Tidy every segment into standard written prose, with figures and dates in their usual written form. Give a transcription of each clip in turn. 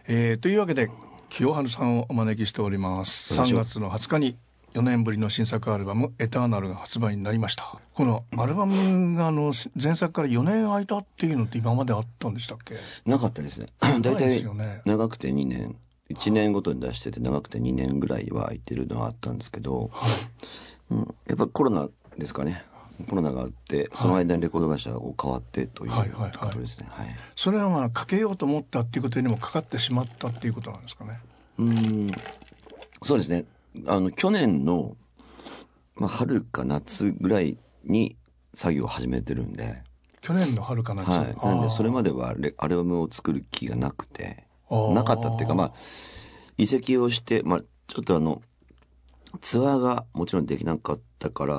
というわけで清春さんをお招きしております。3月の20日に4年ぶりの新作アルバムエターナルが発売になりました。このアルバムが前作から4年空いたっていうのって今まであったんでしたっけ？ なかったですね。だいたい長くて2年1年ごとに出してて、長くて2年ぐらいは空いてるのはあったんですけど、やっぱコロナですかね。コロナがあってその間にレコード会社を変わってということですね。 それはかけようと思ったっていうことにもかかってしまったっていうことなんですかね。 そうですね。去年の、春か夏ぐらいに作業を始めてるんで。 去年の春か夏。 なんでそれまではアルバムを作る気がなくて、なかったっていうか、移籍をして、ちょっとツアーがもちろんできなかったから、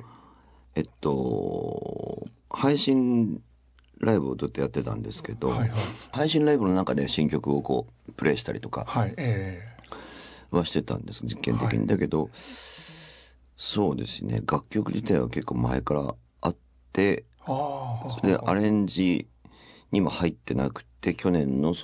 配信ライブをずっとやってたんですけど、配信ライブの中で新曲をこうプレイしたりとかはしてたんです、実験的に。だけどそうですね、楽曲自体は結構前からあって、でアレンジにも入ってなくて、去年の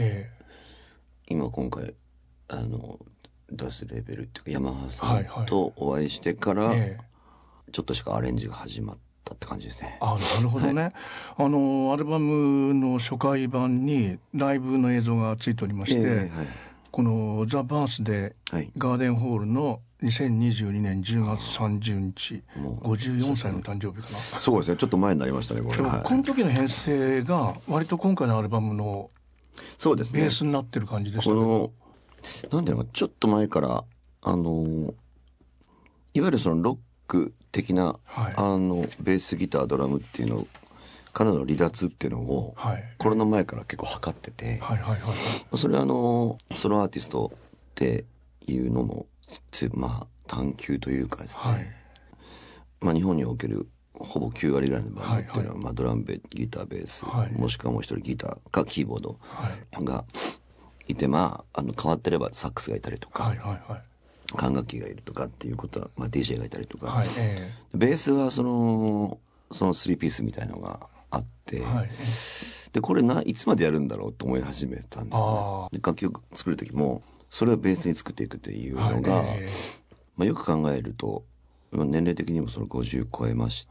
今回出すレベルっていうかヤマハさんとお会いしてから、ちょっとしかアレンジが始まったって感じですね。 なるほどね。アルバムの初回版にライブの映像がついておりまして、このザ・バースデーガーデンホールの2022年10月30日、54歳の誕生日かな。 そうですね、ちょっと前になりましたね、これ。 この時の編成が割と今回のアルバムのベースになってる感じでしたけど、 なんだろう、ちょっと前からいわゆるそのロック的な、ベースギタードラムっていうのからの離脱っていうのを、コロナ前から結構測ってて、それはソロアーティストっていうのの探求というかですね、日本におけるほぼ9割ぐらいのバンドっていうのは、ドラムギターベース、もしくはもう一人ギターかキーボードがいて、変わってればサックスがいたりとか、管楽器がいるとかっていうことは、DJ がいたりとか、ベースはその3ピースみたいのがあって、でこれいつまでやるんだろうと思い始めたんですね。で楽曲作る時もそれをベースに作っていくというのが、よく考えると年齢的にもその50超えまして、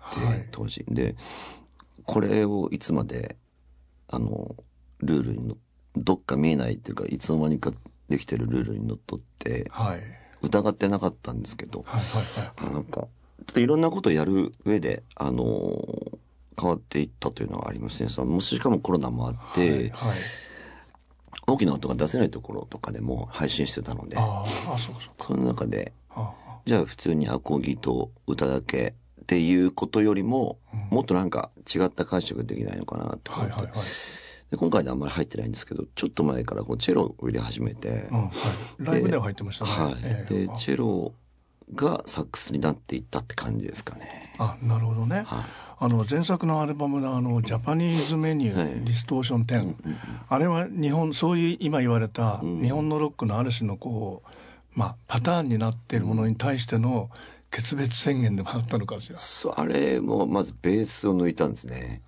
当時でこれをいつまでルールにどっか見えないっていうか、いつの間にかできてるルールにのっとって疑ってなかったんですけど、なんかちょっといろんなことをやる上で変わっていったというのがありますね。しかもコロナもあって、大きな音が出せないところとかでも配信してたので、その中でじゃあ普通にアコギと歌だけっていうことよりも、もっとなんか違った解釈ができないのかなって思って、で今回であんまり入ってないんですけど、ちょっと前からチェロを入れ始めて、 ライブでは入ってましたね。 でチェロがサックスになっていったって感じですかね。 なるほどね。前作のアルバムのジャパニーズメニュー、ディストーション10、あれはそういう今言われた日本のロックのある種のパターンになっているものに対しての決別宣言でもあったのかしら。 あれもまずベースを抜いたんですね。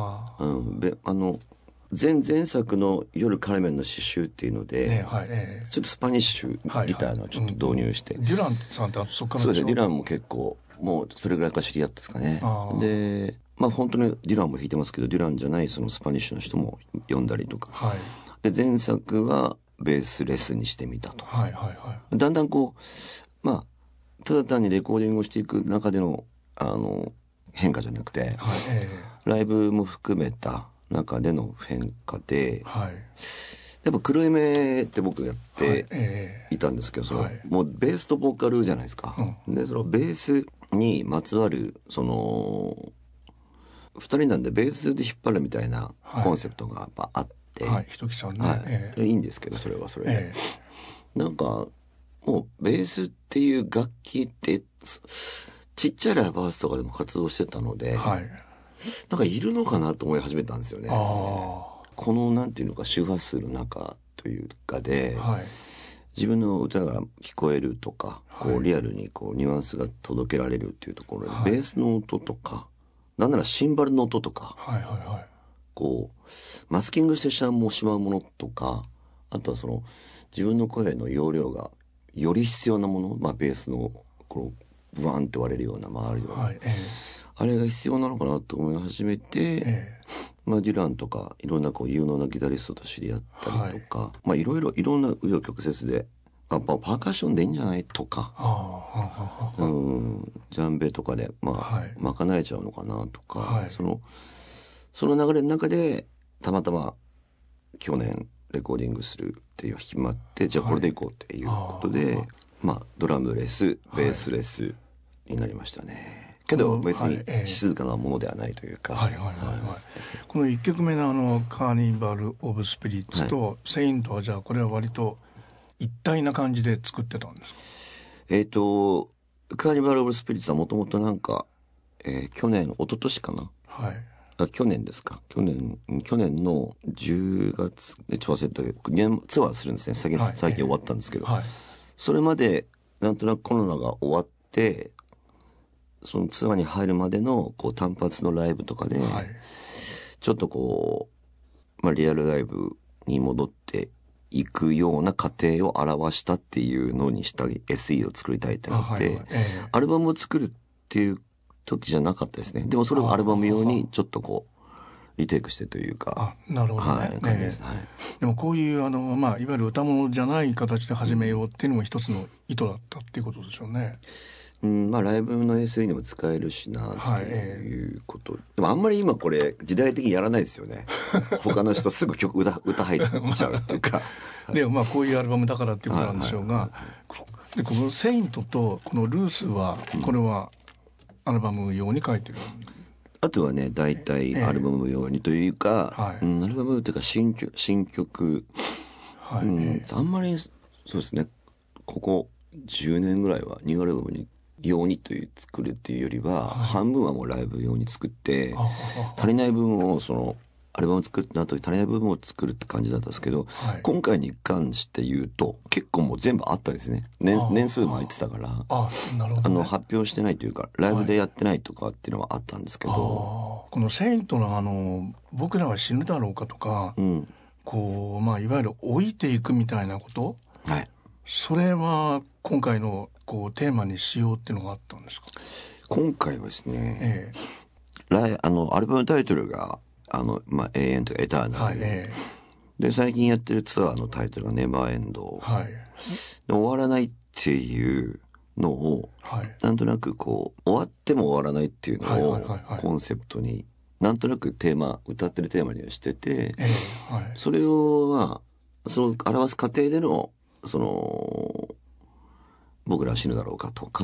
前作の夜カルメンの詩集っていうので、ちょっとスパニッシュギターのちょっと導入して、 デュランさんってそっからでしょ。 そうですね、デュランも結構もうそれぐらいから知り合ったですかね。で本当にデュランも弾いてますけど、デュランじゃないそのスパニッシュの人も呼んだりとか、で前作はベースレスにしてみたと、だんだんただ単にレコーディングをしていく中での変化じゃなくて、ライブも含めた中での変化で、やっぱ黒い目って僕やっていたんですけど、もうベースとボーカルじゃないですか、でそのベースにまつわる2人なんでベースで引っ張るみたいなコンセプトがやっぱあって、 ひときさんね、 いいんですけど、それはそれで、なんかもうベースっていう楽器ってちっちゃいライブハウスとかでも活動してたので、なんかいるのかなと思い始めたんですよね。このなんていうのか、周波数の中というかで、自分の歌が聞こえるとか、リアルにニュアンスが届けられるっていうところで、ベースの音とか、なんならシンバルの音とか、マスキングしてしまうものとか、 あとはその自分の声の容量がより必要なもの、まあ、ベースのこうブワンって割れるような回るような、あれが必要なのかなと思い始めて、まあ、デュランとかいろんなこう有能なギタリストと知り合ったりとか、まあ、いろんな紆余曲折で、まあ、パーカッションでいいんじゃないとか、ジャンベとかで、まあ賄えちゃうのかなとか、その流れの中でたまたま去年レコーディングするっていう決まって、じゃあこれでいこうっていうことで、まあ、ドラムレスベースレスになりましたね。けど別に静かなものではないというか、 この1曲目のカーニバル・オブ・スピリッツとセイントは、じゃあこれは割と一体な感じで作ってたんですか？ カーニバル・オブ・スピリッツはもともとなんか、去年一昨年かな、去年ですか、去年の10月でちょっと忘れたけどツアーするんですね。最近終わったんですけど、それまでなんとなくコロナが終わって、そのツアーに入るまでのこう単発のライブとかで、ちょっとこう、まあ、リアルライブに戻っていくような過程を表したっていうのにした SE を作りたいってなって、アルバムを作るっていう時じゃなかったですね。でもそれをアルバム用にちょっとこうリテイクしてというか。 なるほどね。でもこういうまあ、いわゆる歌物じゃない形で始めようっていうのも一つの意図だったっていうことでしょうね。 まあライブの SE にも使えるしなっていうこと、でもあんまり今これ時代的にやらないですよね。他の人すぐ曲歌入っちゃうっていうかでもまあこういうアルバムだからっていうことなんでしょうが、でこのセイントとこのルースは、これはアルバム用に書いてる、 あとはね大体アルバム用にというか、アルバムというか新曲、あんまりそうですね、ここ10年ぐらいはニューアルバムに用にという作るっていうよりは、半分はもうライブ用に作って、足りない部分をそのアルバムを作った後に足りない部分を作るって感じだったんですけど、今回に関して言うと結構もう全部あったんですね。年数も空いてたから、 なるほどね、 発表してないというかライブでやってないとかっていうのはあったんですけど、 このセイントの僕らは死ぬだろうかとか、こうまあいわゆる老いていくみたいなこと、それは今回のこうテーマにしようっていうのがあったんですか？ 今回はですね、アルバムのタイトルがまあ、永遠というかエターナル、で最近やってるツアーのタイトルがネバーエンド、で終わらないっていうのを、なんとなくこう終わっても終わらないっていうのをコンセプトになんとなく歌ってるテーマにはしてて、それをまあその表す過程でのその僕らは死ぬだろうかとか、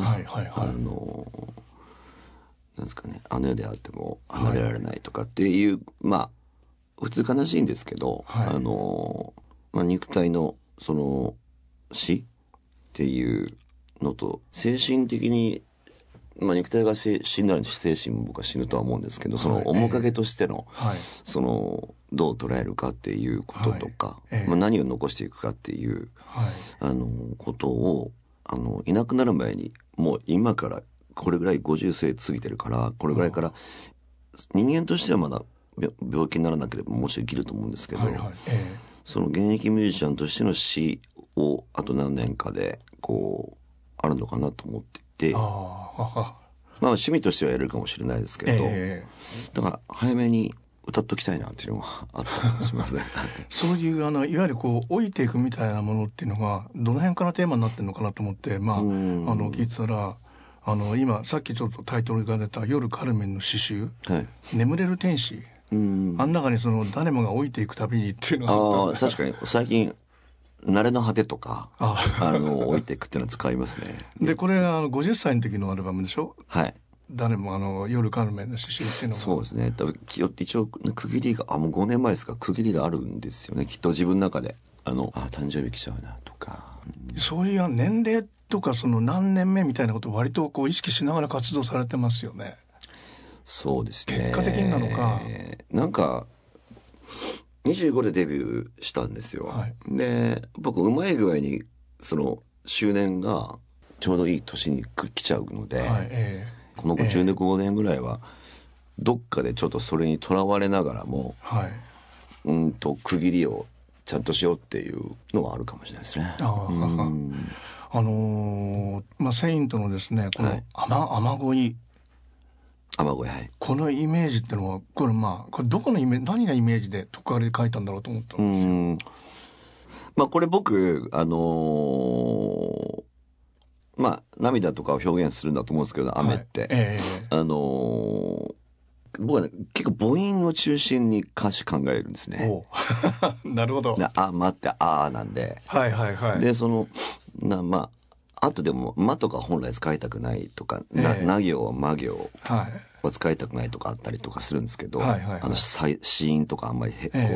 なんですかね、あの世であっても離れられないとかっていう、まあ普通悲しいんですけど、まあ、肉体のその死っていうのと精神的に、まあ、肉体が死んだら精神も僕は死ぬとは思うんですけど、その面影としての、そのどう捉えるかっていうこととか、まあ、何を残していくかっていう、ことをいなくなる前にもう今からこれぐらい50歳過ぎてるから、これぐらいから人間としてはまだ病気にならなければもし生きると思うんですけど、その現役ミュージシャンとしての死をあと何年かでこうあるのかなと思っていて、まあ趣味としてはやれるかもしれないですけど、だから早めに歌っときたいなっていうのがあったりしますね。 そういういわゆるこう老いていくみたいなものっていうのがどの辺からテーマになってるのかなと思って、まあ聞いてたら今さっきちょっとタイトルが出た夜カルメンの詩集、眠れる天使、あん中にその誰もが老いていくたびにっていうのがあったんで、 確かに最近慣れの果てとか老いていくっていうのは使いますね。 でこれが50歳の時のアルバムでしょ。誰も夜カルメンの詩集っていうのが、 そうですね、多分一応区切りがもう5年前ですか、区切りがあるんですよね、きっと自分の中で誕生日来ちゃうなとか、 そういう年齢とかその何年目みたいなことを割とこう意識しながら活動されてますよね。 そうですね、 結果的になのか、 なんか25でデビューしたんですよ、で僕うまい具合にその周年がちょうどいい年に来ちゃうので、この15年ぐらいはどっかでちょっとそれにとらわれながらも、区切りをちゃんとしようっていうのはあるかもしれないですね。 セイントのですねこの雨乞い、このイメージってのはこれどこのイメージ、何がイメージでとっかかりで書いたんだろうと思ったんですよ。 これ僕涙とかを表現するんだと思うんですけど、雨って、僕はね結構母音を中心に歌詞考えるんですね。 なるほど。 待ってなんで、であとでも間とか本来使いたくないとか、な行ま行は使いたくないとかあったりとかするんですけど、子音とかあんまり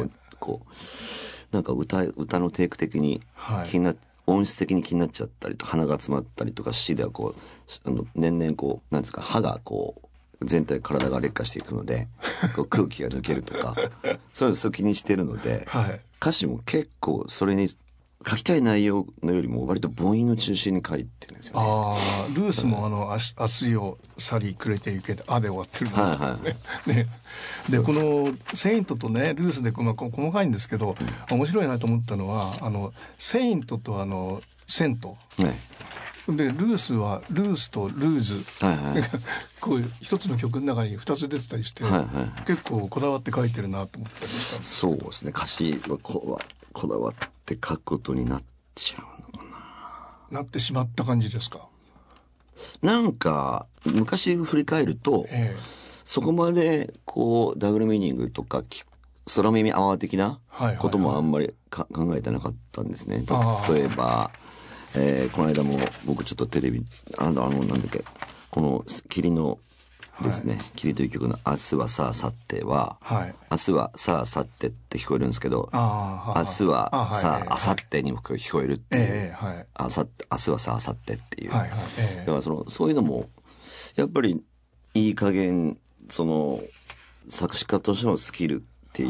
なんか歌のテイク的に音質的に気になっちゃったりと鼻が詰まったりとか詩では年々なんですか歯が全体体が劣化していくので空気が抜けるとかそういうの気にしてるので、歌詞も結構それに書きたい内容のよりも割と母音の中心に書いてるんですよね。 ルースも明日よ去りくれてゆけでで終わってるんですね。でこのセイントとねルースで細かいんですけど、面白いなと思ったのはセイントとセント、でルースはルースとルーズ、こう一つの曲の中に2つ出てたりして、結構こだわって書いてるなと思ったりしたんです。 そうですね、歌詞はこだわって書くことになっちゃうのかなってしまった感じですか。 なんか昔振り返ると、そこまでダブルミーニングとか空耳アワー的なこともあんまり考えてなかったんですね。例えばこの間も僕ちょっとテレビなんだっけ、この霧のですね、霧という曲の明日はさあ去っては、明日はさあ去ってって聞こえるんですけど、明日はさあ明後日にも聞こえるっていう、明日はさあ明後日っていう、だからそういうのもやっぱりいい加減作詞家としてのスキルっていう、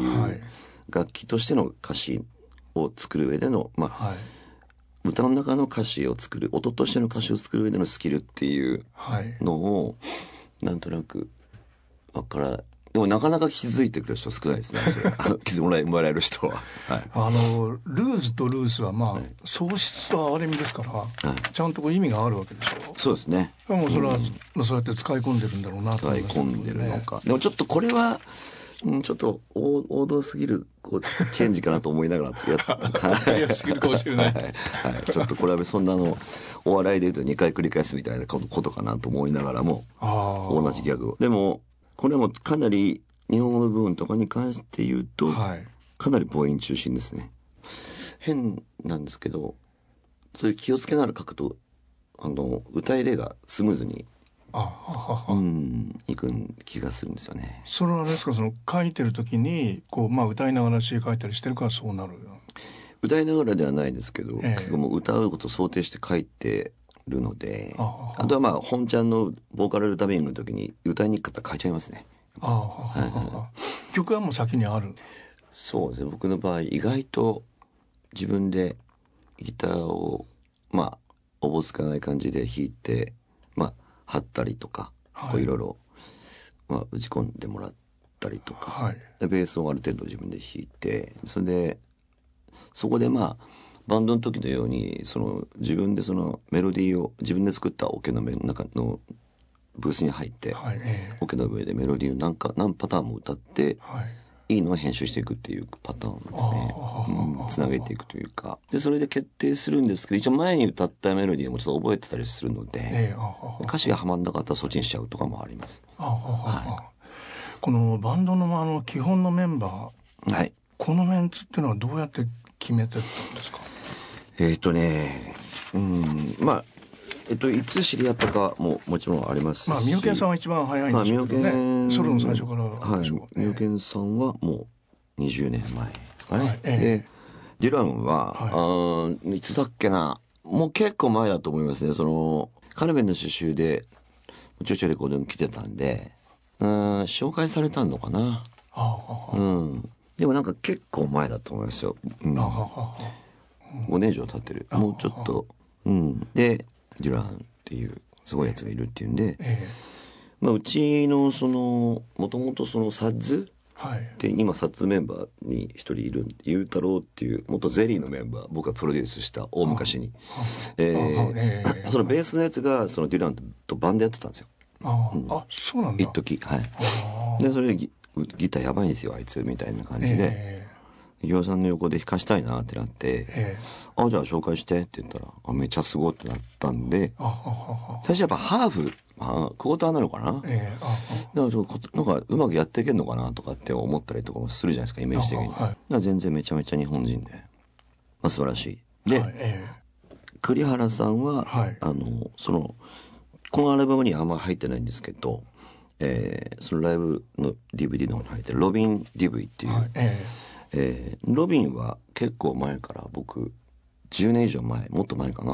楽器としての歌詞を作る上での歌の中の歌詞を作る、音としての歌詞を作る上でのスキルっていうのを、なんとなくでもなかなか気づいてくれる人少ないですね。気づいてもらえる人は。 ルーズとルースは喪失と哀れみですから、ちゃんと意味があるわけでしょ。 そうですね。 もうそれは、そうやって使い込んでるんだろうなと思いますね。 使い込んでるのか。でもちょっとこれはちょっと王道すぎるチェンジかなと思いながらやりすぎるかもしれない。 ちょっとこれはそんなお笑いで言うと2回繰り返すみたいなことかなと思いながらも、同じギャグを。でもこれもかなり日本語の部分とかに関して言うと、かなり母音中心ですね。変なんですけど、そういう気をつけながら書くと歌い入れがスムーズにいく気がするんですよね。 それはあれですか、書いてる時に歌いながら詩書いたりしてるからそうなる。 歌いながらではないですけど、結構もう歌うことを想定して書いてるので、あとは本ちゃんのボーカルダビングの時に歌いにくかったら書いちゃいますね。 曲はもう先にある。 そうですね、僕の場合意外と自分でギターをおぼつかない感じで弾いて貼ったりとか、いろいろ打ち込んでもらったりとか、でベースをある程度自分で弾いて、そこでバンドの時のように自分でメロディーを自分で作ったオケの中のブースに入って、オケの上でメロディーを何パターンも歌って、いいのを編集していくっていうパターンなんですね。つなげていくというか。で、それで決定するんですけど、一応前に歌ったメロディーもちょっと覚えてたりするので、歌詞がはまんなかったらそっちにしちゃうとかもあります。 このバンドの基本のメンバー、このメンツっていうのはどうやって決めてったんですか？ いつ知り合ったかももちろんありますし、 みよけんさんは一番早いんですけどね。ソロの最初からでしょう。みよけんさんはもう20年前ですかね。でデュランは、いつだっけな、もう結構前だと思いますね。カルメンの刺繍でちょいちょいレコードに来てたんで、紹介されたのかな。でもなんか結構前だと思いますよ。5年以上経ってる。もうちょっと。でデュランっていうすごいやつがいるっていうんで、うちのもともとサッズはい、 で今サッツメンバーに一人いるゆうたろうっていう元ゼリーのメンバー、僕がプロデュースした大昔に、そのベースのやつがそのデュランとバンドやってたんですよ。 そうなんだ。 一時、はい。でそれでギターやばいんですよあいつみたいな感じで、岩尾さんの横で弾かしたいなってなって、じゃあ紹介してって言ったらめっちゃすごいってなったんで、最初やっぱハーフ、クォーターなのかな、だからなんかうまくやっていけるのかなとかって思ったりとかもするじゃないですか、イメージ的に。だから全然めちゃめちゃ日本人で、素晴らしい。で、栗原さんは、このアルバムにはあんま入ってないんですけど、そのライブの DVD の方に入ってるロビン・ディブイっていう、ロビンは結構前から僕10年以上前、もっと前かな、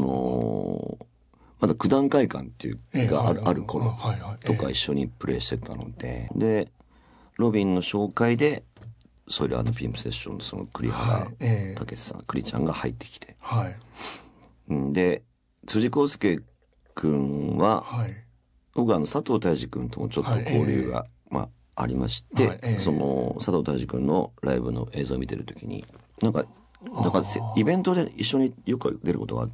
まだ九段会館っていうがある頃とか一緒にプレイしてたので、でロビンの紹介でそれピームセッションのその栗原武さん、栗ちゃんが入ってきて、で辻康介君は、僕は佐藤大志君ともちょっと交流が、ありまして、その佐藤大志君のライブの映像を見てる時になんかイベントで一緒によく出ることがあって、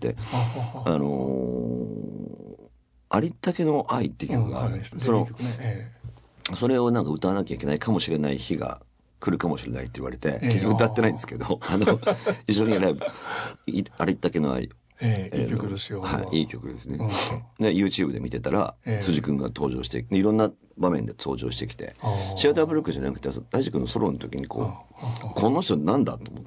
ありったけの愛っていう曲があるんです。それをなんか歌わなきゃいけないかもしれない日が来るかもしれないって言われて、結局歌ってないんですけど、一緒にライブありったけの愛、 いい曲ですよ。 いい曲ですね。で YouTube で見てたら、辻君が登場して、いろんな場面で登場してきて、シアターブロックじゃなくて大志君のソロの時にこの人なんだと思って、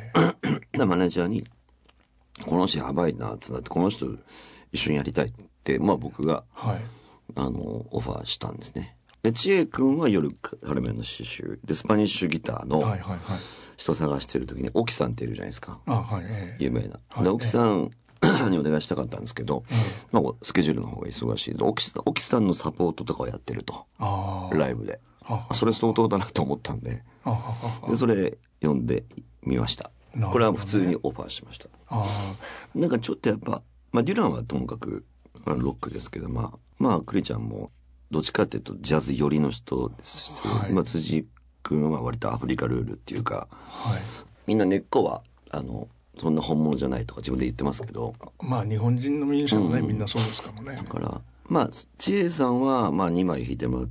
マネージャーにこの人やばいなってなって、この人一緒にやりたいって、僕が、オファーしたんですね。で知恵君は夜カルメンの刺繍でスパニッシュギターの人探してる時に沖さんっているじゃないですか、有名な。で沖さんにお願いしたかったんですけど、スケジュールの方が忙しいで沖さんのサポートとかをやってると、ライブでそれ相当だなと思ったんで、それ読んでみました。これは普通にオファーしました。なんかちょっとやっぱ、デュランはともかくロックですけど、クリちゃんもどっちかっていうとジャズ寄りの人ですし、辻君は割とアフリカルールっていうか、みんな根っこはそんな本物じゃないとか自分で言ってますけど、 日本人のミュージシャンはね、みんなそうですからね。 だから知恵さんは2枚弾いてもらって、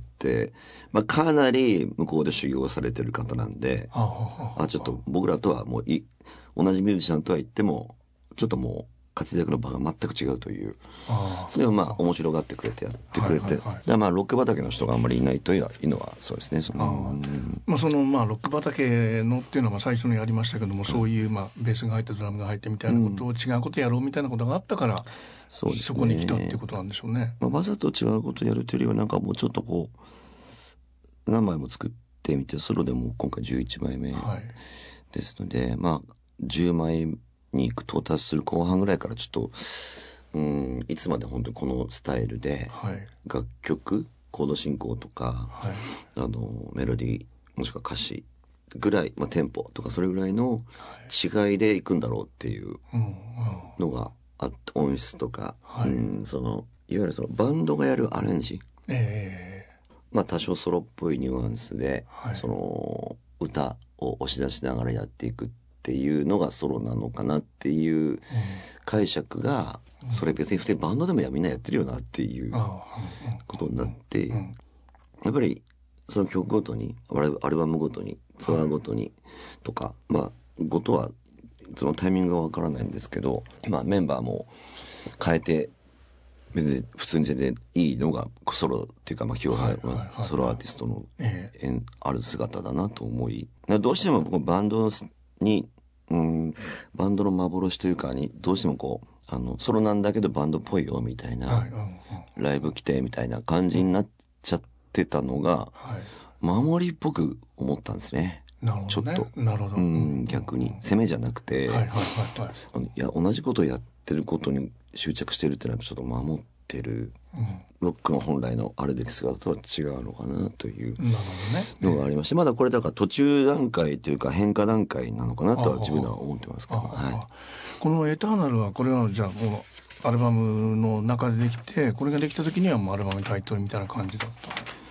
かなり向こうで修行されてる方なんで、ちょっと僕らとはもう同じミュージシャンとは言ってもちょっともう活躍の場が全く違うという。でも面白がってくれてやってくれて、ロック畑の人があんまりいないというのはそうですね。そのロック畑のっていうのは最初にやりましたけども、そういうベースが入ってドラムが入ってみたいなことを違うことやろうみたいなことがあったから、そこに来たっていうことなんでしょうね。 わざと違うことやるというよりはなんかもうちょっと何枚も作ってみて、ソロでも今回11枚目ですので、10枚に到達する後半ぐらいからちょっといつまで本当にこのスタイルで、楽曲コード進行とか、メロディーもしくは歌詞ぐらい、テンポとかそれぐらいの違いでいくんだろうっていうのがあって、音質とか、いわゆるそのバンドがやるアレンジ、多少ソロっぽいニュアンスで、その歌を押し出しながらやっていくっていうのがソロなのかなっていう解釈が、それ別に普通にバンドでもみんなやってるよなっていうことになって、やっぱりその曲ごとにアルバムごとにツアーごとにとか、ごとはそのタイミングがわからないんですけど、メンバーも変えて別に普通に全然いいのがソロっていうか、清原はソロアーティストのある姿だなと思い、どうしてもバンドにバンドの幻というかにどうしてもソロなんだけどバンドっぽいよみたいな、ライブ来てみたいな感じになっちゃってたのが、守りっぽく思ったんですね。ちょっと逆に攻めじゃなくて、同じことをやってることに執着してるっていうのはちょっと守ってる、ロックの本来のあるべき姿とは違うのかなというのがありまして、まだこれだから途中段階というか変化段階なのかなとは自分では思ってますけど、 このエターナルはこれはじゃあこのアルバムの中でできて、これができた時にはもうアルバムにタイトルみたいな感じだった。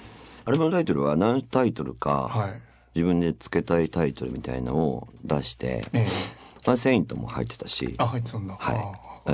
アルバムタイトルは何タイトルか、 はい、 自分で付けたいタイトルみたいなのを出して、まあ、セイントも入ってたし、 入ってたんだ。 はい。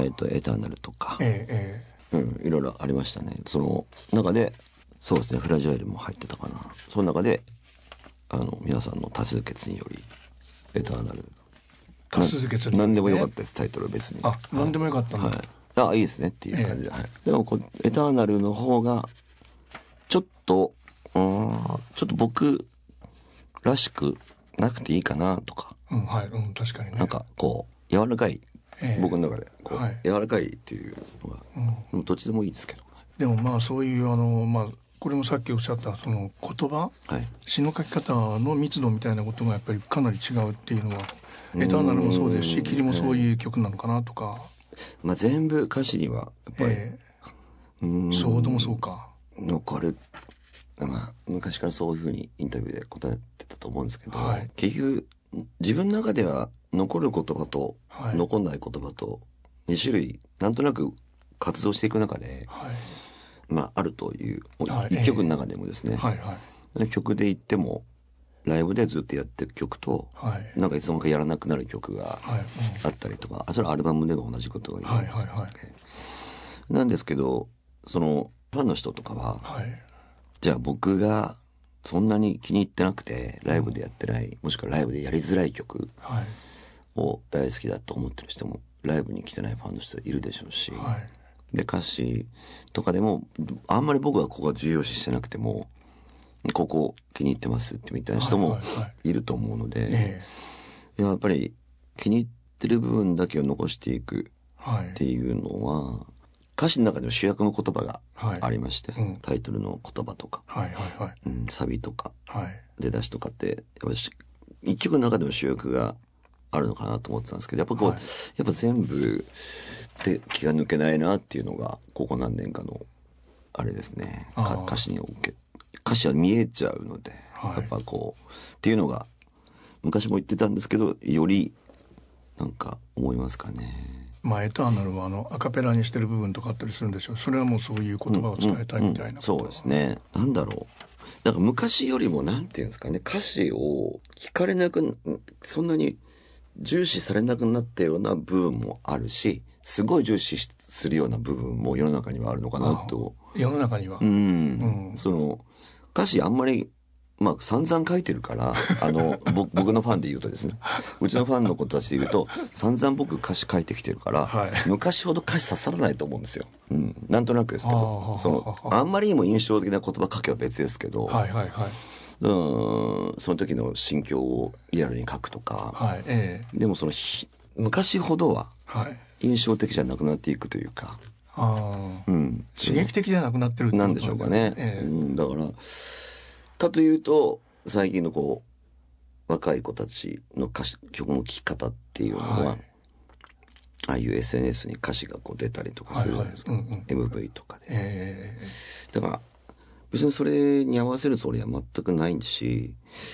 エターナルとか、いろいろありましたね。その中で、そうですね、フラジャイルも入ってたかな。その中で、皆さんの多数決により、エターナル。 多数決に、 何でもよかったです、タイトルは別に。 何でもよかったんだ。はい。いいですねっていう感じで。はい、でもエターナルの方が、ちょっと僕らしくなくていいかなとか。 確かにね。 なんかこう、柔らかい。僕の中で柔らかいっていうのが、どっちでもいいですけど。 でもまあそういうこれもさっきおっしゃったその言葉、詩の書き方の密度みたいなことがやっぱりかなり違うっていうのはエターナルもそうですし、霧もそういう曲なのかなとか。 まあ全部歌詞にはやっぱり、 ソードもそうか。 残る。まあ昔からそういうふうにインタビューで答えてたと思うんですけど、結局自分の中では残る言葉と残んない言葉と2種類なんとなく活動していく中で、まああるという一曲の中でもですね、曲で言ってもライブでずっとやってる曲と、なんかいつの間にかやらなくなる曲があったりとか、それはアルバムでも同じことが言えるんですよね。なんですけど、そのファンの人とかは、じゃあ僕がそんなに気に入ってなくてライブでやってない、もしくはライブでやりづらい曲を大好きだと思ってる人もライブに来てないファンの人いるでしょうし、で歌詞とかでもあんまり僕はここが重要視してなくてもここ気に入ってますってみたいな人もいると思うので、やっぱり気に入ってる部分だけを残していくっていうのは、歌詞の中でも主役の言葉がありまして、タイトルの言葉とか、サビとか、出だしとかってやっぱ一曲の中でも主役があるのかなと思ってたんですけど、やっぱやっぱ全部で気が抜けないなっていうのがここ何年かのあれですね。歌詞は見えちゃうので、やっぱこうっていうのが昔も言ってたんですけど、よりなんか思いますかね。 エターナルはアカペラにしてる部分とかあったりするんでしょう。それはもうそういう言葉を伝えたいみたいなこと、 そうですね。なんだろう。なんか昔よりもなんていうんですかね、歌詞を聞かれなく、そんなに重視されなくなったような部分もあるし、すごい重視するような部分も世の中にはあるのかなと。 世の中には。 その歌詞あんまり散々書いてるから僕のファンで言うとですね、うちのファンの子たちで言うと散々僕歌詞書いてきてるから、昔ほど歌詞刺さらないと思うんですよ。なんとなくですけど、あんまりにも印象的な言葉書けば別ですけど、その時の心境をリアルに書くとか、でもその昔ほどは印象的じゃなくなっていくというか、 刺激的じゃなくなってるってなんでしょうかね。だからかというと最近の若い子たちの曲の聴き方っていうのは、ああいう SNS に歌詞が出たりとかするじゃないですか、MV とかで、だから別にそれに合わせるつもりは全くないし、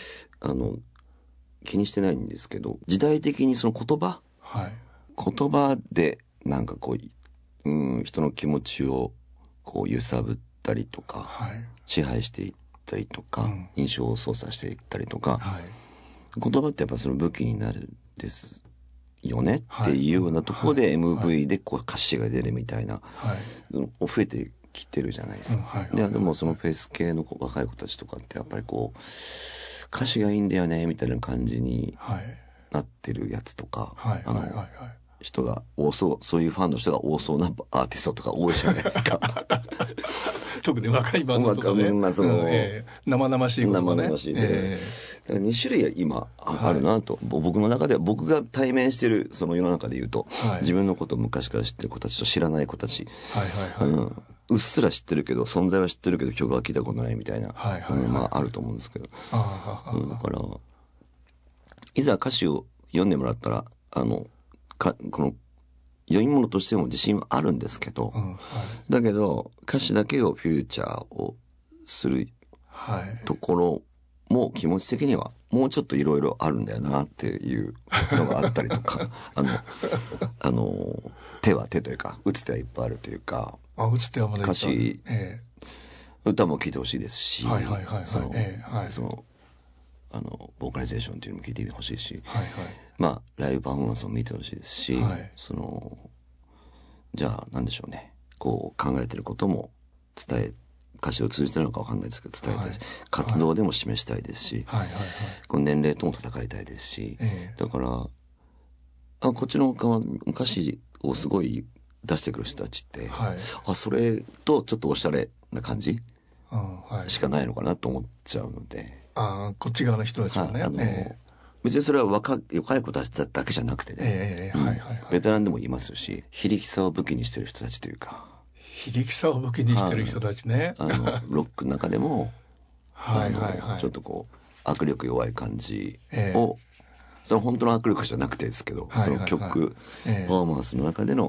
気にしてないんですけど、時代的にその言葉でなんか人の気持ちを揺さぶったりとか、支配していったりとか、印象を操作していったりとか、言葉ってやっぱその武器になるんですよねっていうようなところで MV で歌詞が出るみたいな、増えてきてるじゃないですか。でもそのフェス系の若い子たちとかってやっぱり歌詞がいいんだよねみたいな感じになってるやつとか、人が多そう、そういうファンの人が多そうなアーティストとか多いじゃないですか。 特に若いバンドとかね、生々しいことね。 生々しいで、2種類今あるなと、僕の中では僕が対面してるその世の中で言うと、自分のことを昔から知ってる子たちと知らない子たち、うっすら知ってるけど存在は知ってるけど曲は聞いたことないみたいな、あると思うんですけど、だからいざ歌詞を読んでもらったらこの読み物としても自信はあるんですけど、だけど歌詞だけをフューチャーをするところも気持ち的にはもうちょっといろいろあるんだよなっていうのがあったりとか手は手というか打つ手はいっぱいあるというか、 打つ手はまだいっぱいある。 歌詞、 歌も聴いてほしいですし、 はいはいはいはい、 そのボーカリゼーションっていうのも聴いてほしいし、 はいはい、 まあライブパフォーマンスも見てほしいですし、 はい、 じゃあ何でしょうね、こう考えてることも歌詞を通じてるのか分かんないですけど伝えたいし、はい、活動でも示したいですし、はいはいはい、この年齢とも戦いたいですし、だからこっちの他は歌詞をすごい出してくる人たちって、はい、それとちょっとおしゃれな感じ、はい、しかないのかなと思っちゃうので、 こっち側の人たちはね、 別にそれは若い子たちだけじゃなくてね、ベテランでもいますし、非力さを武器にしてる人たちというか、 非力さを武器にしてる人たちね、 ロックの中でもはいはいはい、 ちょっとこう握力弱い感じを、その本当の握力じゃなくてですけど、その曲、パフォーマンスの中での、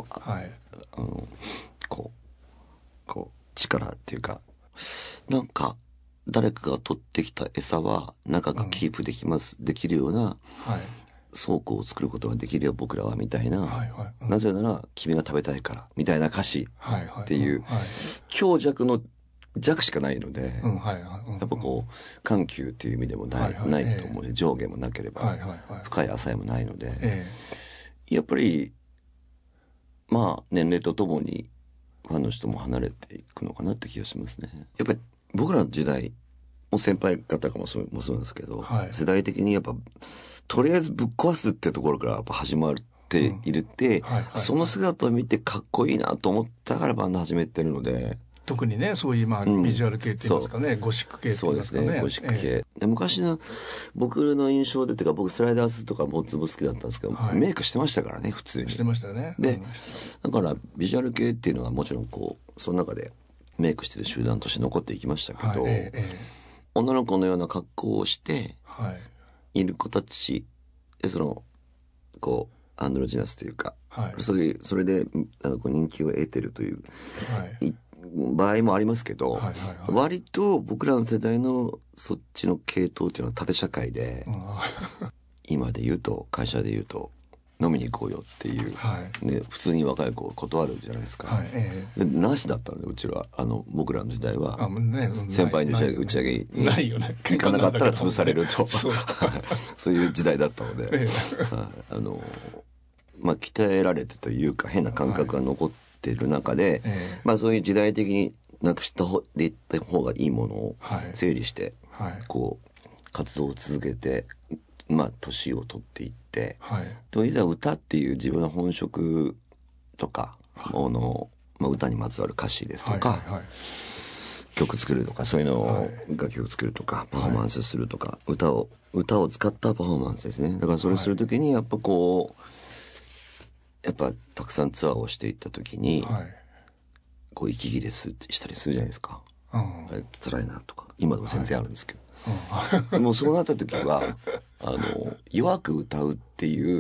こう力っていうか、なんか誰かが取ってきた餌は長くキープできるような倉庫を作ることができるよ僕らはみたいな、なぜなら君が食べたいからみたいな歌詞っていう強弱の弱しかないので、やっぱこう緩急っていう意味でもないと思うし、上下もなければ深い浅いもないので、やっぱりまあ年齢とともにファンの人も離れていくのかなって気がしますね。やっぱり僕らの時代も先輩方もそうですけど、世代的にやっぱとりあえずぶっ壊すってところからやっぱ始まっているって、その姿を見てかっこいいなと思ったからバンド始めてるので、 特にね、そういうビジュアル系って言いますかね、ゴシック系って言いますかね。そうですね、 ゴシック系。で昔の僕の印象でっていうか、僕スライダースとかモッツも好きだったんですけど、メイクしてましたからね、普通に。 してましたよね。 で、だからビジュアル系っていうのはもちろんこう、その中でメイクしてる集団として残っていきましたけど、女の子のような格好をしている子たちで、こう、アンドロジナスというか、それでこう人気を得てるという、場合もありますけど、割と僕らの世代のそっちの系統っていうのは縦社会で、今で言うと会社で言うと飲みに行こうよっていう、ね、普通に若い子を断るじゃないですか、なしだったので、うちは僕らの時代は先輩の打ち上げに行かなかったら潰されるとそういう時代だったので、まあ鍛えられてというか変な感覚が残っている中で、まあそういう時代的になくした方でいった方がいいものを整理して、こう活動を続けて、まあ年を取っていって、でもいざ歌っていう自分の本職とかまあ、歌にまつわる歌詞ですとか、曲作るとか、そういうのを楽曲作るとかパフォーマンスするとか、歌を使ったパフォーマンスですね。だからそれするときにやっぱたくさんツアーをしていったときに、こう息切れしたりするじゃないですか、辛いなとか、今でも全然あるんですけど、でもそうなった時は弱く歌うっていう、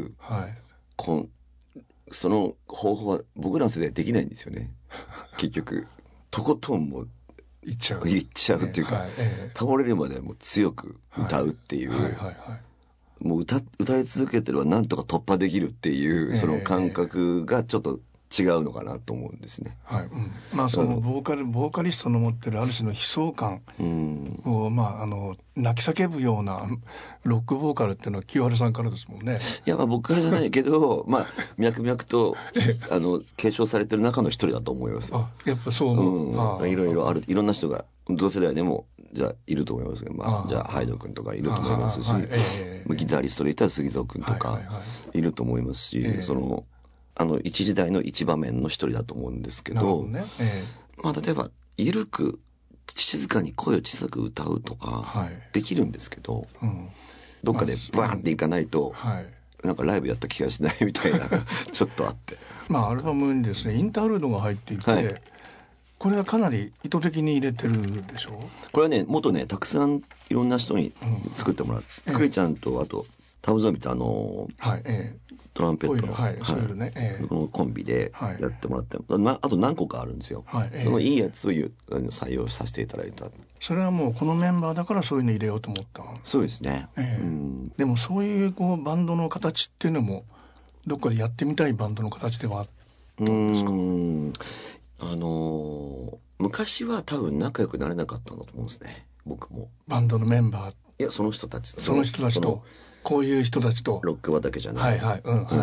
その方法は僕らの世代できないんですよね結局とことんもういっちゃうっていうか、倒れるまでもう強く歌うっていう、もう歌い続けてればなんとか突破できるっていう、その感覚がちょっと違うのかなと思うんですね。 まあそのボーカリストの持ってるある種の悲壮感を、まあ泣き叫ぶようなロックボーカルっていうのは清原さんからですもんね。 いや、まあ僕からじゃないけどまあ脈々と継承されてる中の一人だと思います。 やっぱそう思う。 いろいろある、いろんな人が同世代でもじゃあいると思いますけど、じゃあハイド君とかいると思いますし、ギタリストで言ったら杉蔵君とかいると思いますし、一時代の一場面の一人だと思うんですけど、まあ例えば緩く静かに声を小さく歌うとかできるんですけど、どっかでバーンっていかないと、なんかライブやった気がしないみたいなちょっとあって、 まあアルバムにですねインタールードが入っていて、これはかなり意図的に入れてるでしょう。 これはね、もっとねたくさんいろんな人に作ってもらって、クリちゃんとあとタブゾンビツトランペットのこのコンビでやってもらって、あと何個かあるんですよ、そのいいやつを採用させていただいた。 それはもうこのメンバーだからそういうの入れようと思った。 そうですね、 でもそういうバンドの形っていうのもどっかでやってみたいバンドの形ではあったんですか。 昔は多分仲良くなれなかったんだと思うんですね、僕も。 バンドのメンバー。 いや、その人たちと、こういう人たちと。 ロック畑じゃない。 はいはい。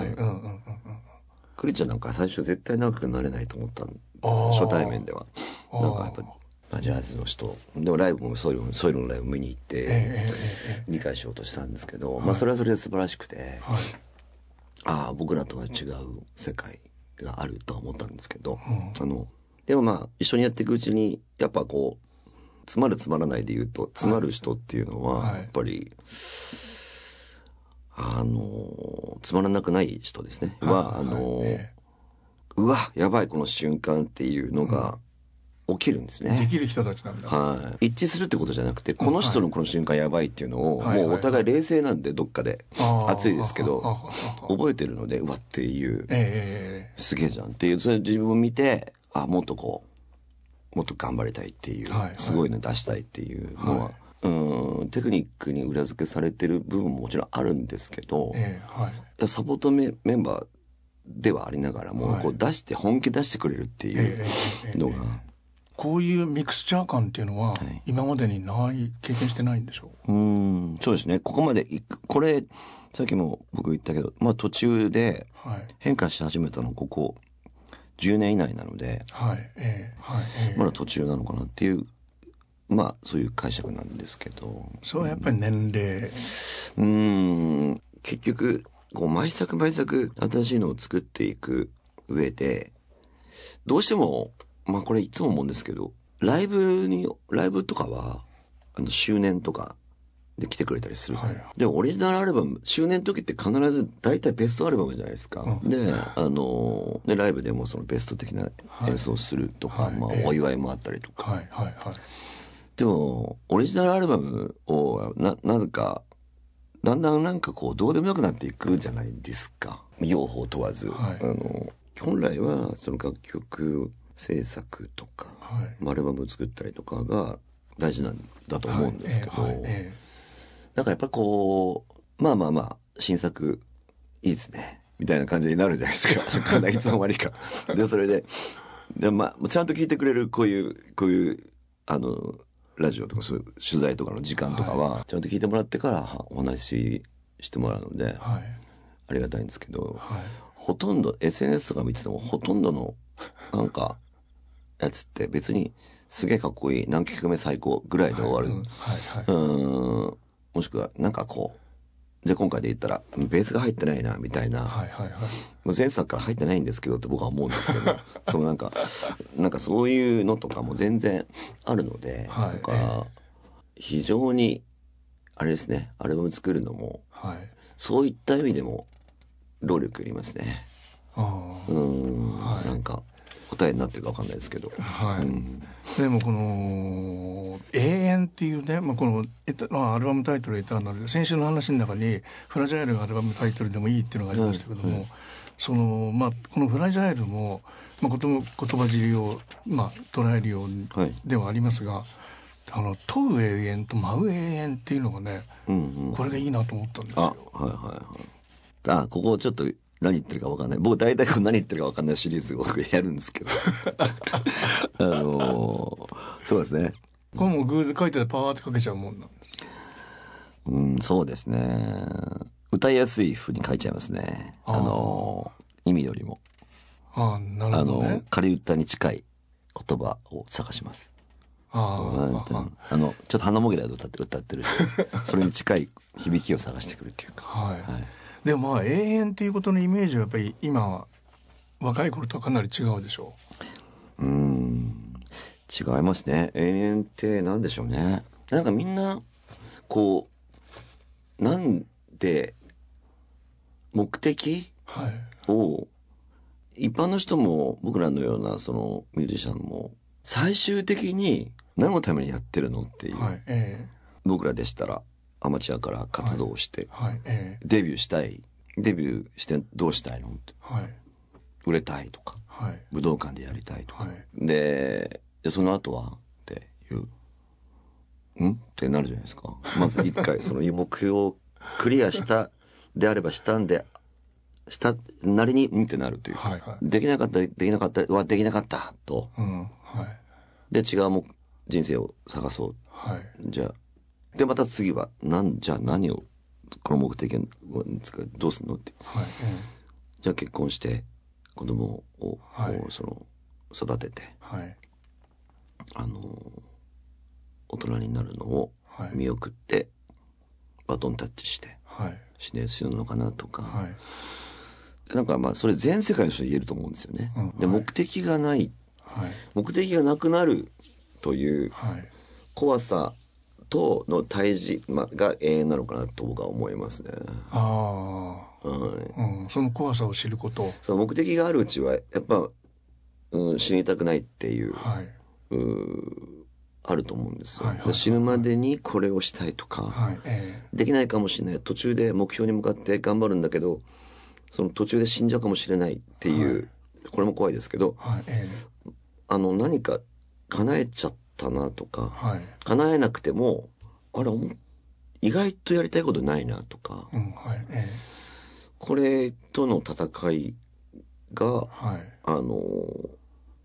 クリちゃんなんか最初絶対仲良くなれないと思ったんですよ、初対面では。なんかやっぱ、ジャズの人。でもライブもそういうのライブ見に行って、理解しようとしたんですけど、まあそれはそれで素晴らしくて、僕らとは違う世界があるとは思ったんですけど、でもまあ一緒にやっていくうちに、やっぱこう、つまるつまらないで言うと、つまる人っていうのは、やっぱり、つまらなくない人ですね。うわ、やばいこの瞬間っていうのが起きるんですね。 できる人たちなんだ。 はい。一致するってことじゃなくて、この人のこの瞬間やばいっていうのを、もうお互い冷静なんで、どっかで。熱いですけど、覚えてるので、うわっていう、すげえじゃんっていう、それ自分を見て、もっと頑張りたいっていう、すごいの出したいっていうのは、テクニックに裏付けされてる部分ももちろんあるんですけど、サポートメンバーではありながらも、こう本気出してくれるっていうのが、 こういうミクスチャー感っていうのは、今までに経験してないんでしょう。 そうですね。ここまでこれ、さっきも僕言ったけど、まあ途中で変化し始めたのここ10年以内なので、まだ途中なのかなっていう、まあそういう解釈なんですけど。 それはやっぱり年齢。 結局、こう毎作毎作新しいのを作っていく上で、どうしても、まあこれいつも思うんですけど、ライブとかは、周年とかで来てくれたりするじゃない。でもオリジナルアルバム、周年の時って必ず大体ベストアルバムじゃないですか。で、ライブでもそのベスト的な演奏するとか、まあお祝いもあったりとか。でも、オリジナルアルバムをなぜか、だんだんなんかこう、どうでもよくなっていくじゃないですか。用法問わず。本来はその楽曲制作とか、アルバムを作ったりとかが大事なんだと思うんですけど、なんかやっぱこう、まあ、新作いいですね、みたいな感じになるじゃないですか。いつの間にか。で、それで、まあ、ちゃんと聞いてくれるこういう、ラジオとかそういう取材とかの時間とかは、ちゃんと聞いてもらってからお話ししてもらうので、ありがたいんですけど、ほとんど SNS とか見ててもほとんどのなんかやつって別にすげえかっこいい何曲目最高ぐらいで終わる。もしくはなんかこう、じゃあ今回で言ったらベースが入ってないなみたいな、もう前作から入ってないんですけどって僕は思うんですけど、そのなんかそういうのとかも全然あるので、なんか非常にあれですね、アルバム作るのも、そういった意味でも労力いりますね。なんか答えになってるか分かんないですけど、 でもこの永遠っていうね、このアルバムタイトルエターナルで、先週の話の中にフラジャイルがアルバムタイトルでもいいっていうのがありましたけども、このフラジャイルも、言葉尻を、捉えるようではありますが、問う永遠と舞う永遠っていうのがね、これがいいなと思ったんですよ。 ここちょっと何言ってるか分かんない。僕大体何言ってるか分かんないシリーズをやるんですけど。そうですね。 これも偶然書いててパワーってかけちゃうもんなんです。 そうですね。歌いやすい風に書いちゃいますね。意味よりも。 なるほどね。 仮歌に近い言葉を探します。ちょっと鼻もげだと歌ってるそれに近い響きを探してくるっていうか。 でも永遠っていうことのイメージはやっぱり今若い頃とはかなり違うでしょう。 違いますね。永遠って何でしょうね。なんかみんなこうなんで目的を、一般の人も僕らのようなそのミュージシャンも最終的に何のためにやってるのっていう、僕らでしたらアマチュアから活動をして、デビューしてどうしたいのって、売れたいとか、武道館でやりたいとか、でその後はっていうってなるじゃないですか。まず一回その目標をクリアしたであればしたんでしたなりにってなるというか、 はいはい、 できなかったできなかったはできなかったと、 はい、 で違うも人生を探そう、 はい、 じゃあでまた次はじゃあ何をこの目的をどうするのって、 はい、 じゃあ結婚して子供を、 はい、 その育てて、 はい、 大人になるのを見送って、バトンタッチして、 はい、 死ぬのかなとか、 はい、 なんかまあそれ全世界の人に言えると思うんですよね、で目的がない、 はい、 目的がなくなるという怖さとの対峙、が永遠なのかなと僕は思いますね。 ああ、はい、その怖さを知ること、 その目的があるうちはやっぱ、死にたくないっていう、 はい、 あると思うんですよ、 はいはいはい、 死ぬまでにこれをしたいとか、 はい、 できないかもしれない、途中で目標に向かって頑張るんだけどその途中で死んじゃうかもしれないっていう、はい、これも怖いですけど、はい、何か叶えちゃったなとか、はい、叶えなくてもあれ意外とやりたいことないなとか、はい、これとの戦いが、はい、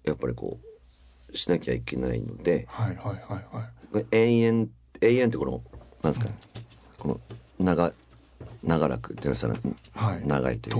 やっぱりこうしなきゃいけないので、はいはいはいはい、永遠ってこのなんですか、この長らくってさらに長いという、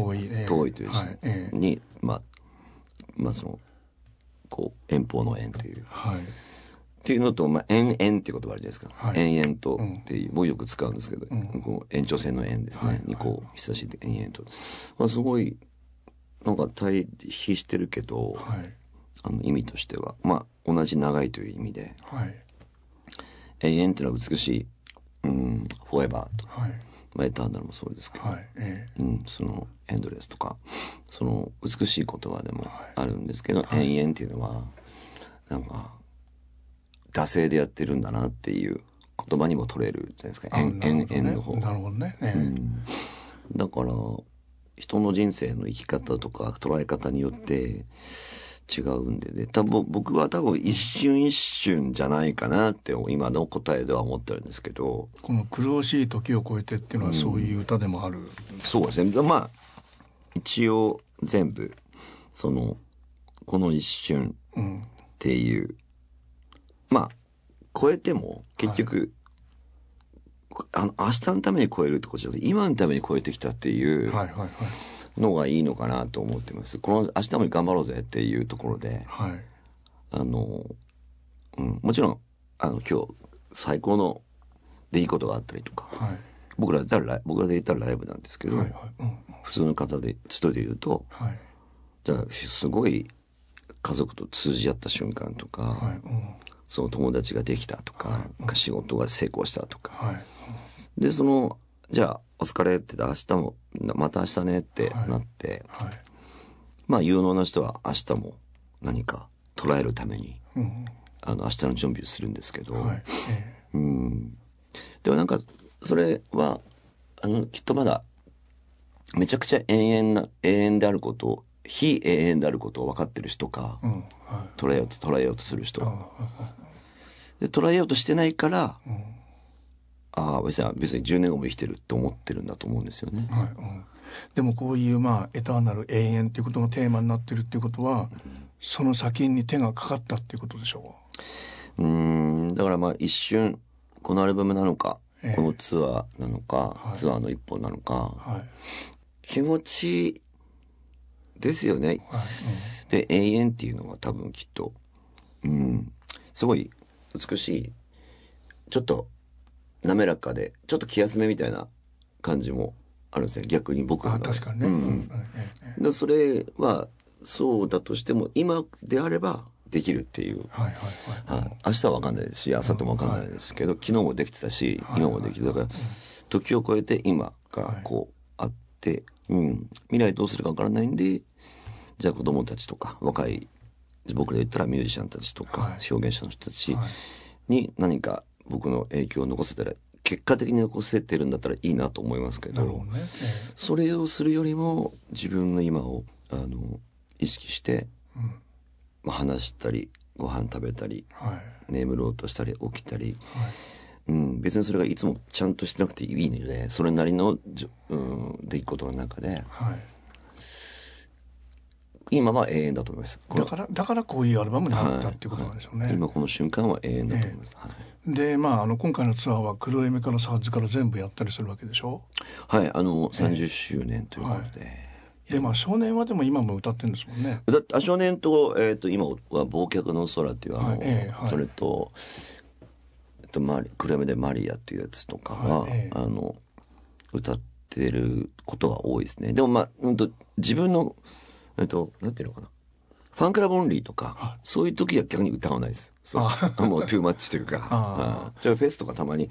遠いという字に、そのこう遠方の遠という、っていうのと、延々っていう言葉あるじゃないですか、延々とっていう、僕よく使うんですけど、こう延長線の円ですね、にこう久しぶりに延々と、すごいなんか対比してるけど、意味としては同じ長いという意味で、永遠っていうのは美しい、フォーエバーと、エターナルもそうですけど、そのエンドレスとかその美しい言葉でもあるんですけど、延々っていうのはなんか惰性でやってるんだなっていう言葉にも取れるじゃないですか、延々の方。なるほどね、だから人の人生の生き方とか捉え方によって違うんでね、僕は多分一瞬一瞬じゃないかなって今の答えでは思ってるんですけど、 この苦しい時を超えてっていうのはそういう歌でもある、 そうですね、一応全部そのこの一瞬っていう、超えても結局、明日のために超えるってことじゃなくて今のために超えてきたっていうのがいいのかなと思ってます。この明日も頑張ろうぜっていうところで、もちろん今日最高の出来事があったりとか、僕らで言ったらライブなんですけど、普通の方で人で言うと、じゃあすごい家族と通じ合った瞬間とか、その友達ができたとか、仕事が成功したとか、でじゃあお疲れって明日もまた明日ねってなって、有能な人は明日も何か捉えるために、明日の準備をするんですけど、でもなんかそれはきっとまだめちゃくちゃ永遠であることを非永遠であることを分かってる人か、捉えようとする人、で捉えようとしてないから、別に10年後も生きてるって思ってるんだと思うんですよね、 でもこういうエターナル永遠っていうことがテーマになってるっていうことは、その先に手がかかったっていうことでしょう。だから一瞬このアルバムなのか、このツアーなのか、ツアーの一本なのか、気持ちですよね、で永遠っていうのは多分きっとすごい美しい、ちょっと滑らかでちょっと気休めみたいな感じもあるんですよ、逆に僕は。 確かにね、 でそれはそうだとしても今であればできるっていう、明日は分かんないですし明後日も分かんないですけど、昨日もできてたし、今もできる。だから時を超えて今がこうあって、未来どうするか分からないんで、じゃあ子供たちとか若い僕で言ったらミュージシャンたちとか、表現者の人たちに何か僕の影響を残せたら、結果的に残せてるんだったらいいなと思いますけど、それをするよりも自分の今を意識して、話したりご飯食べたり、眠ろうとしたり起きたり、別にそれがいつもちゃんとしてなくていいので、それなりの出来事の中で、 今は永遠だと思います。 だからこういうアルバムになったっていうことなんでしょうね。 はい、今この瞬間は永遠だと思います。はい、 で今回のツアーは黒エメからサッズから全部やったりするわけでしょ。 はい、30周年ということで。 で少年はでも今も歌ってるんですもんね。 少年と、今は忘却の空っていうそれと、暗闇でマリアっていうやつとかは、歌ってることが多いですね。でも自分のなんていうのかな、ファンクラブオンリーとかそういう時は逆に歌わないです。もうトゥーマッチというかじゃあフェスとかたまに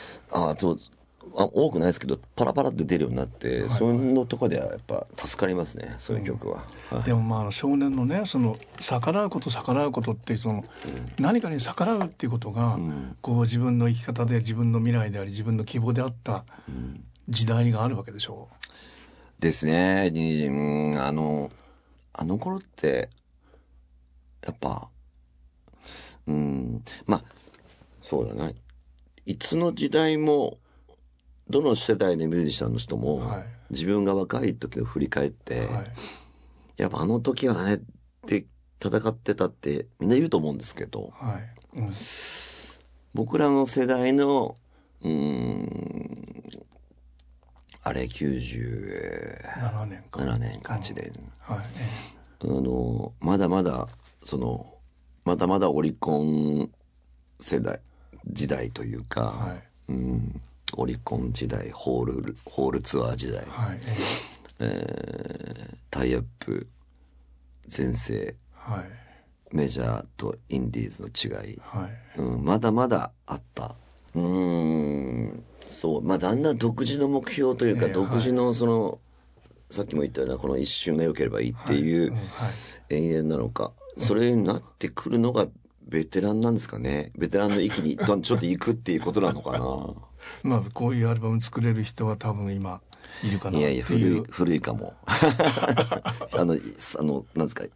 多くないですけどパラパラって出るようになって、そういうのとかではやっぱ助かりますね、そういう曲は。 でも少年のね逆らうことって何かに逆らうっていうことが、こう自分の生き方で自分の未来であり自分の希望であった時代があるわけでしょう。 ですね。あの頃ってやっぱそうだな、いつの時代もどの世代のミュージシャンの人も、自分が若い時を振り返って、やっぱあの時はねって戦ってたってみんな言うと思うんですけど、僕らの世代の97年間8年、まだまだオリコン世代時代というか、オリコン時代、ホールツアー時代、タイアップ全盛、メジャーとインディーズの違い、まだまだあった。だんだん独自の目標というか、独自のさっきも言ったようなこの一瞬が良ければいいっていう永遠なのか、それになってくるのがベテランなんですかね。ベテランの域にちょっと行くっていうことなのかな。 こういうアルバム作れる人は多分今いるかなっていう。 いや古いかも。なんですか、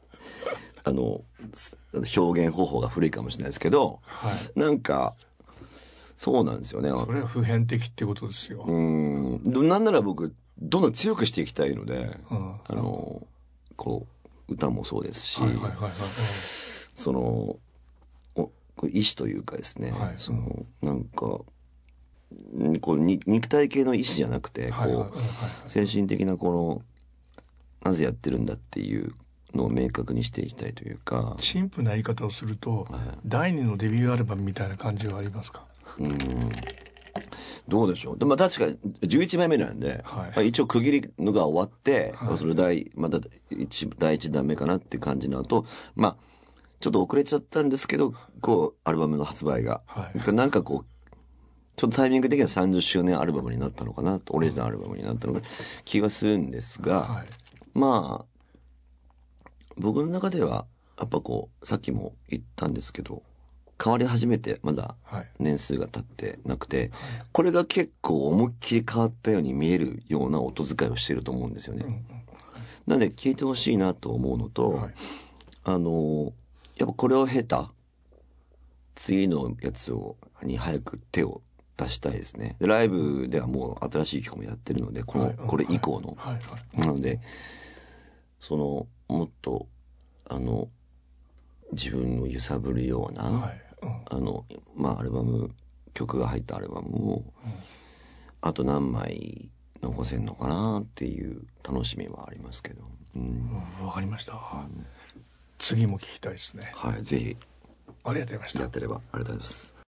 表現方法が古いかもしれないですけど、なんかそうなんですよね。 それは普遍的ってことですよ。 なんなら僕どんどん強くしていきたいので、こう歌もそうですし、意志というかですね、なんかこう肉体系の意志じゃなくて、精神的ななぜやってるんだっていうのを明確にしていきたいというか。 シンプルな言い方をすると、第2のデビューアルバムみたいな感じはありますか？ どうでしょう。確か11枚目なんで、一応区切りのが終わって、それ第1弾目かなって感じなのと、ちょっと遅れちゃったんですけど、アルバムの発売が、なんかちょっとタイミング的には30周年アルバムになったのかなと、オリジナルアルバムになったのか気がするんですが、僕の中ではやっぱさっきも言ったんですけど、変わり始めてまだ年数が経ってなくて、これが結構思いっきり変わったように見えるような音遣いをしていると思うんですよね。なので聴いてほしいなと思うのと、やっぱこれを経た次のやつに早く手を出したいですね。でライブではもう新しい曲もやってるので、これ以降の、なのでもっと自分を揺さぶるような、アルバム曲が入ったアルバムを、あと何枚残せんのかなっていう楽しみはありますけど。 わかりました。次も聞きたいですね。 ぜひ。 ありがとうございました。 やってればありがとうございます。